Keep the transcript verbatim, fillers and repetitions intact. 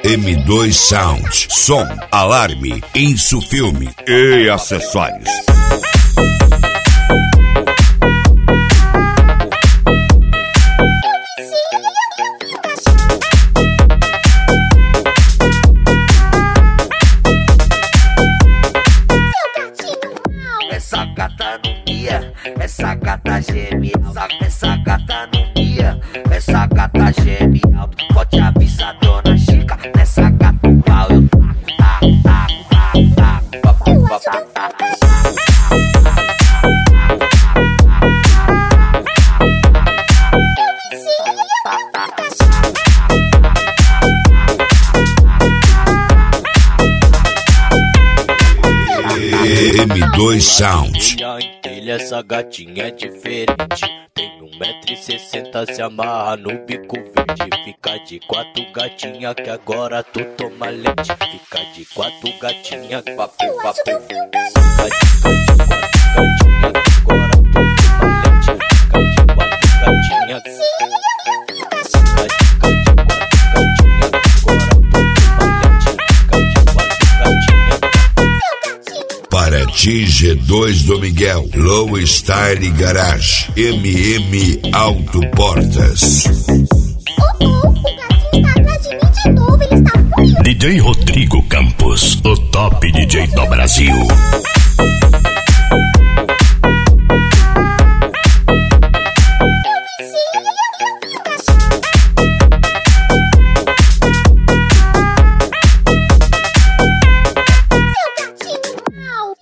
M dois Sound, som, alarme, Insufilme e acessórios. Essa gata não mia, essa gata geme, essa, essa gata não mia, essa gata geme alto, pode avisar dona Chica, nessa gata o pau eu taco, taco, taco, taco, taco, taco, taco, taco. M dois Sound. Ele, essa gatinha é diferente. Tem um metro e sessenta, se amarra no bico verde. Fica de quatro gatinha que agora tu toma leite. Fica de quatro gatinha, papo, papo. Fica de quatro gatinha que agora tu toma leite. Fica de quatro gatinha. Para T G dois do Miguel, Low Style Garage, M M Autoportas. Oh, oh, o gatinho está atrás de mim de novo, ele está furioso. D J Rodrigo Campos, o top D J do Brasil.